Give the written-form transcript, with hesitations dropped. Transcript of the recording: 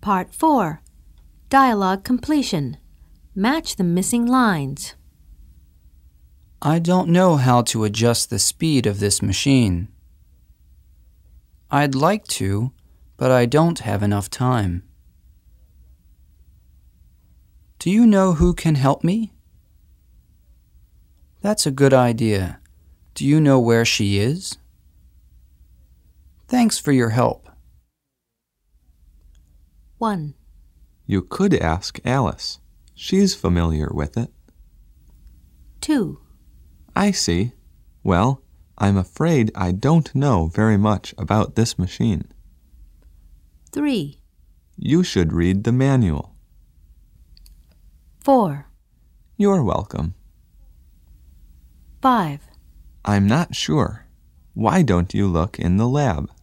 Part 4. Dialogue completion. Match the missing lines. I don't know how to adjust the speed of this machine. I'd like to, but I don't have enough time. Do you know who can help me? That's a good idea. Do you know where she is? Thanks for your help. 1, You could ask Alice. She's familiar with it. 2, I see. Well, I'm afraid I don't know very much about this machine. 3, You should read the manual. 4, You're welcome. 5. I'm not sure. Why don't you look in the lab?